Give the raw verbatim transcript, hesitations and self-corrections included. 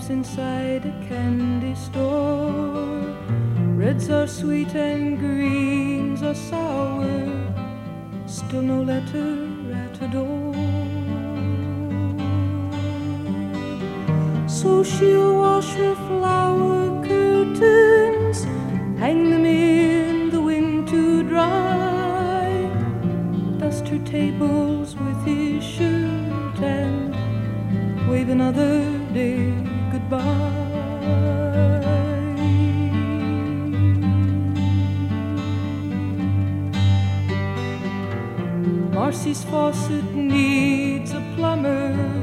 lollipops inside a candy store. Reds are sweet and greens are sour. Still no letter at her door. So she'll wash her flower curtains, hang them in the wind to dry, dust her tables with his shirt, and wave another day goodbye. Marcy's faucet needs a plumber.